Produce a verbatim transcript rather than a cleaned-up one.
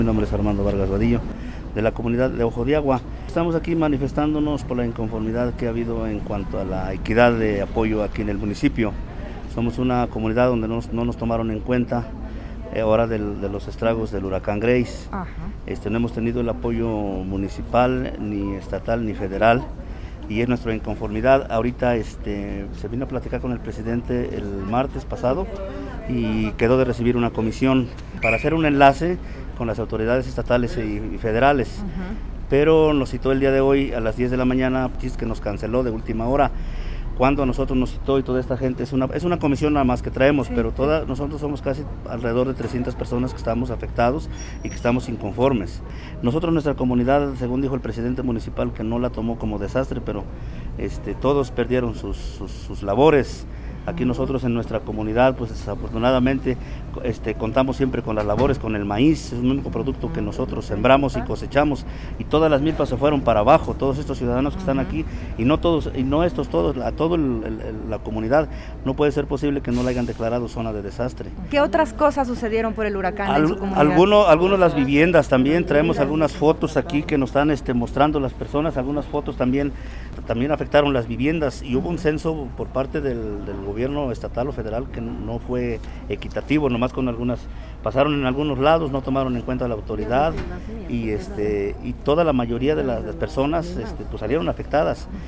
Mi nombre es Armando Vargas Vadillo, de la comunidad de Ojo de Agua. Estamos aquí manifestándonos por la inconformidad que ha habido en cuanto a la equidad de apoyo aquí en el municipio. Somos una comunidad donde no, no nos tomaron en cuenta eh, ahora del, de los estragos del huracán Grace. Ajá. Este, no hemos tenido el apoyo municipal, ni estatal, ni federal, y es nuestra inconformidad. Ahorita este, se vino a platicar con el presidente el martes pasado y quedó de recibir una comisión para hacer un enlace con las autoridades estatales y, y federales. Uh-huh. Pero nos citó el día de hoy a las diez de la mañana, pues, que nos canceló de última hora. Cuando a nosotros nos citó y toda esta gente, es una, es una comisión nada más que traemos, sí, pero toda, nosotros somos casi alrededor de trescientas personas que estamos afectados y que estamos inconformes. Nosotros, nuestra comunidad, según dijo el presidente municipal, que no la tomó como desastre, pero este, todos perdieron sus, sus, sus labores. Aquí nosotros en nuestra comunidad, pues desafortunadamente, este, contamos siempre con las labores, con el maíz, es el único producto que nosotros sembramos y cosechamos, y todas las milpas se fueron para abajo, todos estos ciudadanos que están aquí, y no todos, y no estos todos, a toda la comunidad, no puede ser posible que no la hayan declarado zona de desastre. ¿Qué otras cosas sucedieron por el huracán Al, en su comunidad? Algunos, algunos las viviendas también, traemos algunas fotos aquí que nos están este, mostrando las personas, algunas fotos también, también afectaron las viviendas, y hubo un censo por parte del, del gobierno estatal o federal que no fue equitativo, nomás con algunas, pasaron en algunos lados, no tomaron en cuenta la autoridad, y este y toda la mayoría de las personas este, pues salieron afectadas.